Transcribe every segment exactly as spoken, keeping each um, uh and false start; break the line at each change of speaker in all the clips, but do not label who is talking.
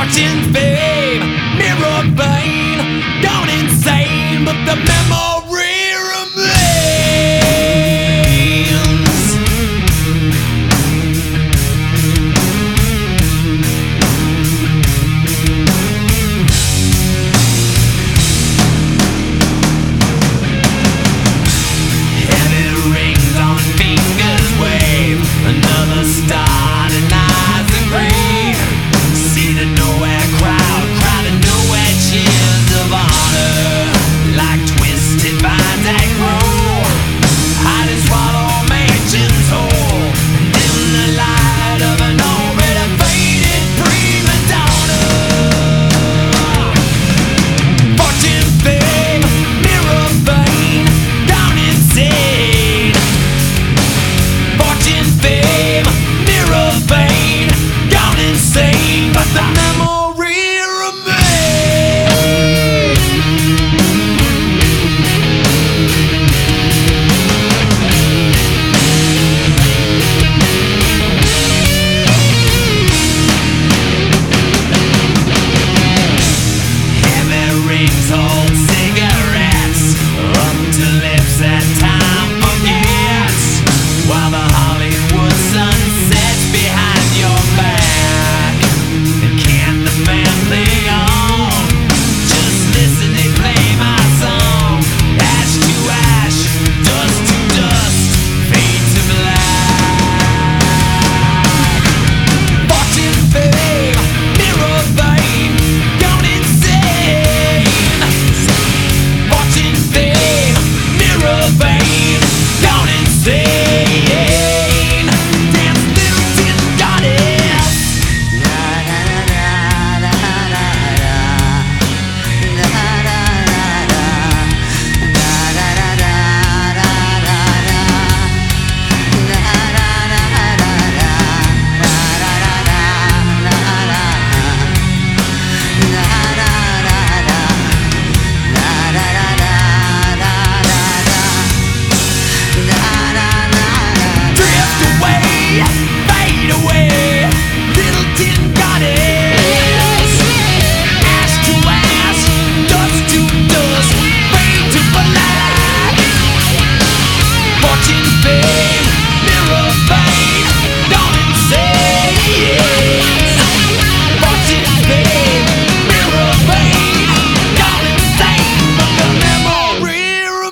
Fortune, fame, mirror vein, gone insane, but the memory remains. Heavy rings on fingers wave, another star denies the grave. See the nowhere crowd, crowd of nowhere cheers of honor, like twisted vines that grow, hide and swallow mansions whole, dim the light of an already faded prima donna. Fortune, fame, mirror vein, gone insane. Fortune, fame, mirror vein, gone insane, but the memory remains. Heavy rings hold cigarettes up to lips that time forgets, while the Hollywood sun sets behind your back. And can't the band play on? Just listen, they play my song. Ash to ash, dust to dust, fade to black. Fortune, fame, mirror vein, gone insane. Fortune, fame, mirror vein, gone insane. Dance, little tin goddess. Drift away, fade away, little tin goddess. Ash to ash, dust to dust, fade to black. Fortune, fame, mirror vein, gone insane. Fortune, fame, mirror vein, gone insane, but the memory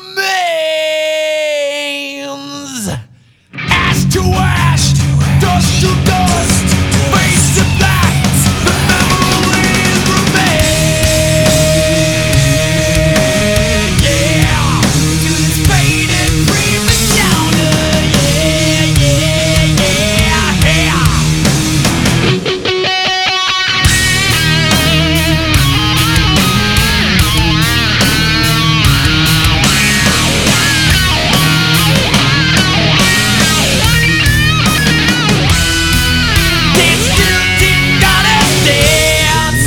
remains. Ash to ash, dust to dust, face to black, the memories remain. Yeah, to this faded prima donna. Yeah, yeah, yeah, yeah. Dance, little tin goddess, dance.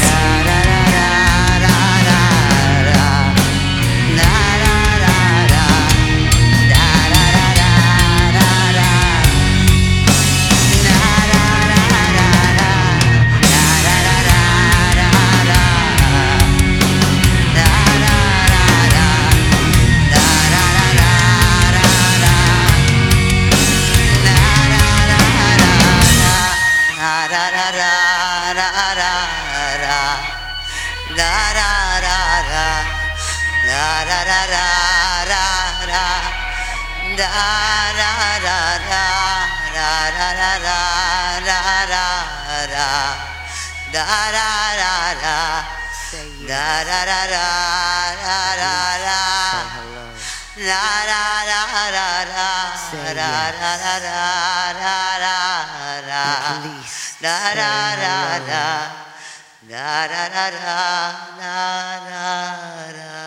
Da da da da da da da da.